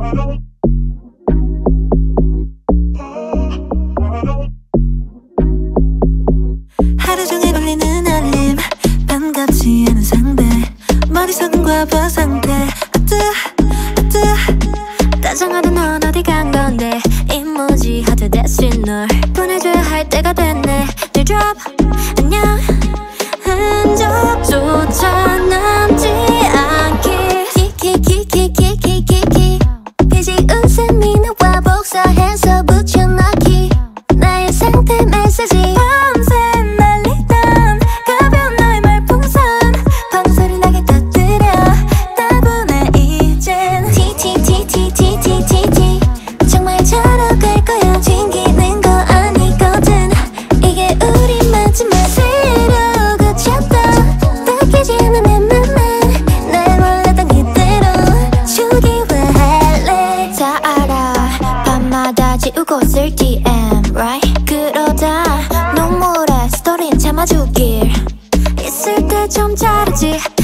하루 종일 울리는 알림, 반갑지 않은 상대, 머릿속은 과부 상태. 다정하던 넌 어디 간 건데, 이모지 하트 대신 널 보내줘야 할 때가 됐네. 늘 drop 안녕, 흔적조차 남지 않게. 키키키키키키키키 비지 웃음이 나와 복사해서 붙여넣기. 나의 상태 메시지 밤새 날리던 가벼운 너의 말풍선 방소리 나게 터뜨려. 따분해 이젠 TTTTTTT 정말 자러 갈 거야. 튕기는 거 아니거든. 이게 우리 마지막 새로 그쳤다. 바뀌지 않는 내 맘은 날 원하던 그대로 주기화할래. 다 알아 밤마다 지우고 쓸 DM right. 그러다 눈물에 스토리는 참아주길. 있을 때 좀 잘하지.